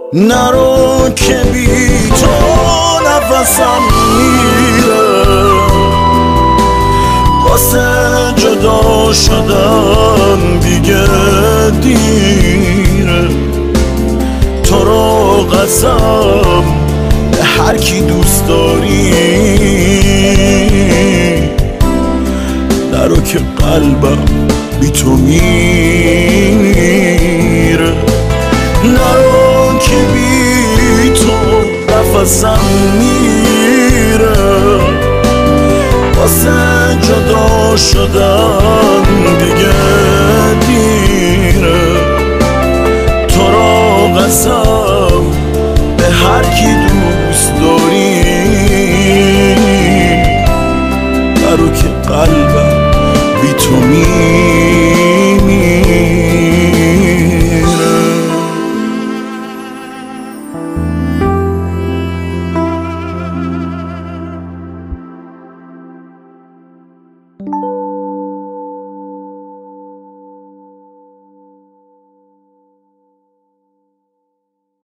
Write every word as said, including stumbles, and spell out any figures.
نرو که بی تو نفسم میره، واسه جدا شدن دیگه دیره. تو رو قسم به هر کی دوست داری نرو که قلبم بی تو میره. نرو که بی تو نفسم میره، واسه جدا شدن دیگه دیره. تو رو قسم به هر کی